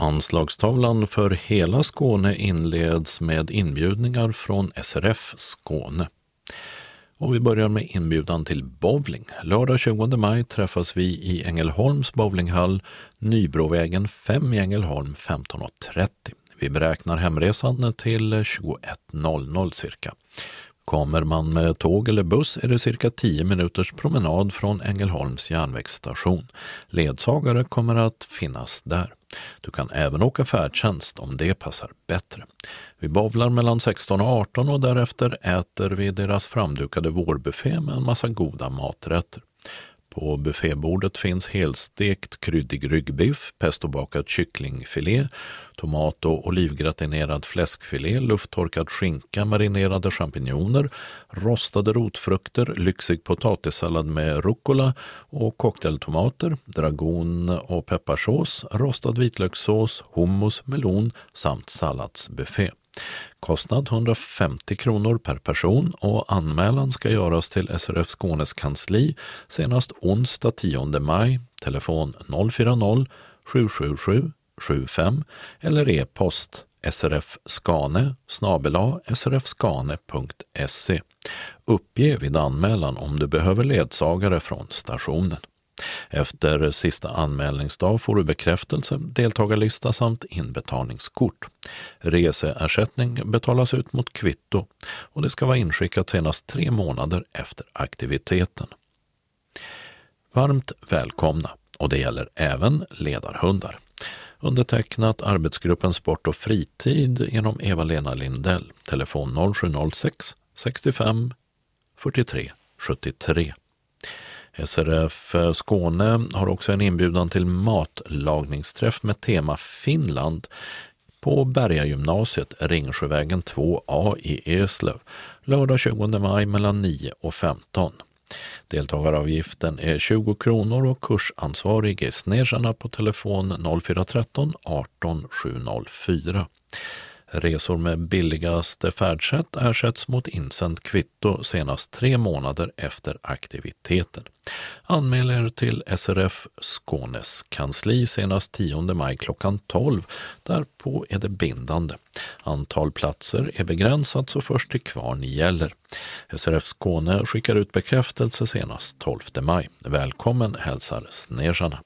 Anslagstavlan för hela Skåne inleds med inbjudningar från SRF Skåne. Och vi börjar med inbjudan till bowling. Lördag 20 maj träffas vi i Ängelholms bowlinghall, Nybrovägen 5 i Ängelholm 15.30. Vi beräknar hemresan till 21.00 cirka. Kommer man med tåg eller buss är det cirka 10 minuters promenad från Ängelholms järnvägsstation. Ledsagare kommer att finnas där. Du kan även åka färdtjänst om det passar bättre. Vi bowlar mellan 16 och 18 och därefter äter vi deras framdukade vårbuffé med en massa goda maträtter. På buffébordet finns helstekt kryddig ryggbiff, pestobakad kycklingfilé, tomat- och olivgratinerad fläskfilé, lufttorkad skinka, marinerade champinjoner, rostade rotfrukter, lyxig potatissallad med rucola och cocktailtomater, dragon- och pepparsås, rostad vitlökssås, hummus, melon samt salladsbuffé. Kostnad 150 kronor per person och anmälan ska göras till SRF Skånes kansli senast onsdag 10 maj, telefon 040 777 75 eller e-post srfskane@srfskane.se. Uppge vid anmälan om du behöver ledsagare från stationen. Efter sista anmälningsdag får du bekräftelse, deltagarlista samt inbetalningskort. Reseersättning betalas ut mot kvitto och det ska vara inskickat senast 3 månader efter aktiviteten. Varmt välkomna, och det gäller även ledarhundar. Undertecknat arbetsgruppen Sport och fritid genom Eva-Lena Lindell, telefon 0706 65 43 73. SRF Skåne har också en inbjudan till matlagningsträff med tema Finland på Bergagymnasiet, Ringsjövägen 2A i Eslöv, lördag 20 maj mellan 9 och 15. Deltagaravgiften är 20 kronor och kursansvarig är Snežana på telefon 0413 18 704. Resor med billigaste färdsätt ersätts mot insänt kvitto senast 3 månader efter aktiviteten. Anmäl er till SRF Skånes kansli senast 10 maj klockan 12. Därpå är det bindande. Antal platser är begränsat så först till kvarn gäller. SRF Skåne skickar ut bekräftelse senast 12 maj. Välkommen hälsar Snežana.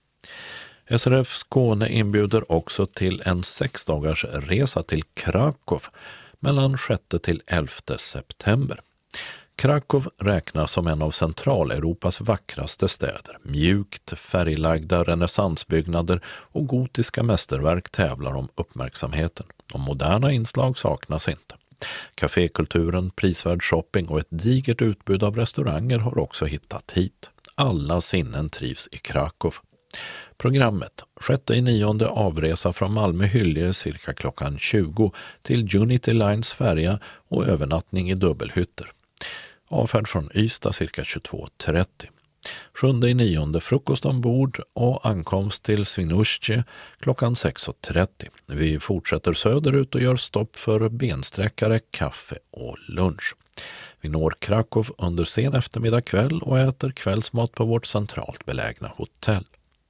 SRF Skåne inbjuder också till en 6 dagars resa till Krakow mellan 6 till 11 september. Krakow räknas som en av Centraleuropas vackraste städer. Mjukt färglagda renässansbyggnader och gotiska mästerverk tävlar om uppmärksamheten. De moderna inslag saknas inte. Cafékulturen, prisvärd shopping och ett digert utbud av restauranger har också hittat hit. Alla sinnen trivs i Krakow. Programmet: 6/9 avresa från Malmö-Hyllie cirka klockan 20 till Unity Lines färja och övernattning i dubbelhytter. Avfärd från Ystad cirka 22:30. 7/9 frukost ombord och ankomst till Swinoujscie klockan 6:30. Vi fortsätter söderut och gör stopp för bensträckare, kaffe och lunch. Vi når Krakow under sen eftermiddag kväll och äter kvällsmat på vårt centralt belägna hotell.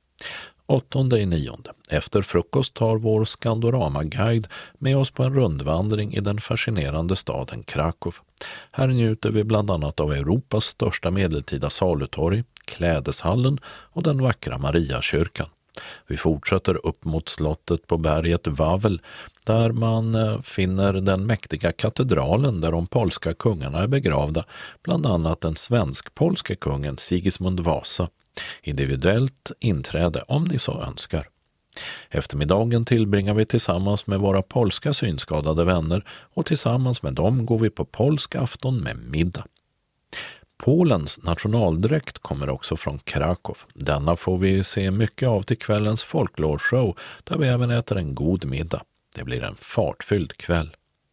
8/9. Efter frukost tar vår Skandorama-guide med oss på en rundvandring i den fascinerande staden Krakow. Här njuter vi bland annat av Europas största medeltida salutorg, klädeshallen och den vackra Mariakyrkan. Vi fortsätter upp mot slottet på berget Wawel där man finner den mäktiga katedralen där de polska kungarna är begravda, bland annat den svensk-polske kungen Sigismund Vasa. Individuellt inträde om ni så önskar. Eftermiddagen tillbringar vi tillsammans med våra polska synskadade vänner och tillsammans med dem går vi på polsk afton med middag. Polens nationaldräkt kommer också från Krakow. Denna får vi se mycket av till kvällens folklorshow där vi även äter en god middag. Det blir en fartfylld kväll.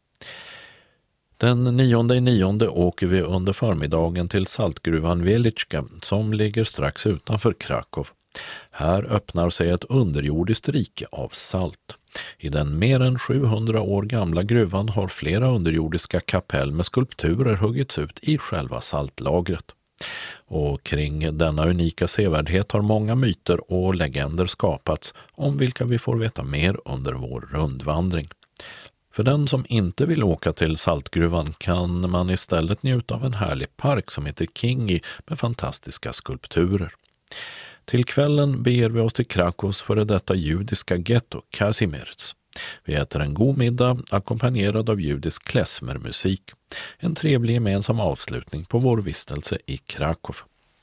Den 9/9 åker vi under förmiddagen till saltgruvan Velicka som ligger strax utanför Krakow. Här öppnar sig ett underjordiskt rike av salt. I den mer än 700 år gamla gruvan har flera underjordiska kapell med skulpturer huggits ut i själva saltlagret. Och kring denna unika sevärdhet har många myter och legender skapats om vilka vi får veta mer under vår rundvandring. För den som inte vill åka till Saltgruvan kan man istället njuta av en härlig park som heter Kingi med fantastiska skulpturer. Till kvällen beger vi oss till Krakows före detta judiska getto Kazimierz. Vi äter en god middag ackompanjerad av judisk klezmermusik. En trevlig gemensam avslutning på vår vistelse i Krakow.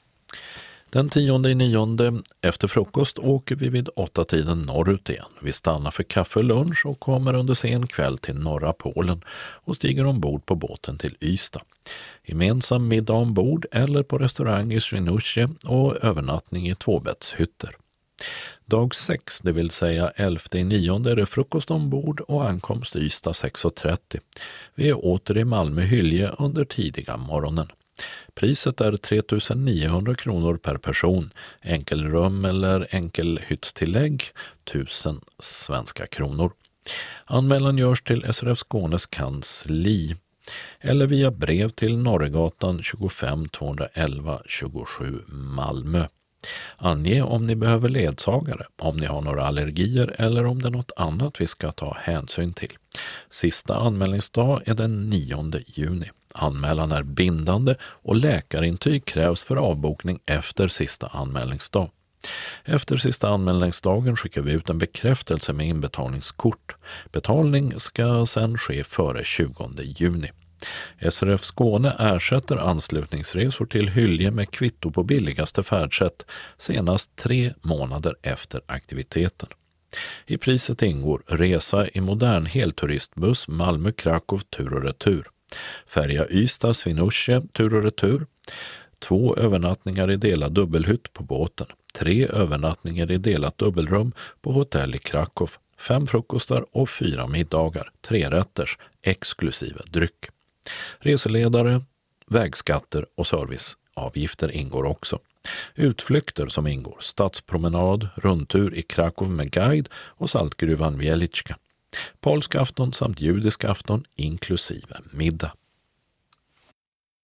Den 10/9 efter frukost åker vi vid 8-tiden norrut igen. Vi stannar för kaffe och lunch och kommer under sen kväll till norra Polen och stiger ombord på båten till Ystad. Gemensam middag ombord eller på restaurang i Swinoujscie och övernattning i tvåbäddshytter. Dag 6, det vill säga 11/9, är det frukost ombord och ankomst Ystad 6:30. Vi är åter i Malmö-Hylje under tidiga morgonen. Priset är 3 900 kronor per person, enkelrum eller enkelhyttstillägg 1000 svenska kronor. Anmälan görs till SRF Skånes kansli eller via brev till Norregatan 25 211 27 Malmö. Ange om ni behöver ledsagare, om ni har några allergier eller om det är något annat vi ska ta hänsyn till. Sista anmälningsdag är den 9 juni. Anmälan är bindande och läkarintyg krävs för avbokning efter sista anmälningsdag. Efter sista anmälningsdagen skickar vi ut en bekräftelse med inbetalningskort. Betalning ska sedan ske före 20 juni. SRF Skåne ersätter anslutningsresor till Hylje med kvitto på billigaste färdsätt senast 3 månader efter aktiviteten. I priset ingår resa i modern helturistbuss Malmö-Krakow tur och retur. Färja Ystad Swinoujscie tur och retur. 2 övernattningar i delad dubbelhytt på båten. 3 övernattningar i delat dubbelrum på hotell i Krakow. 5 frukostar och 4 middagar, 3-rätters, exklusive dryck. Reseledare, vägskatter och serviceavgifter ingår också. Utflykter som ingår stadspromenad, rundtur i Krakow med guide och saltgruvan Wieliczka. Polsk afton samt judisk afton inklusive middag.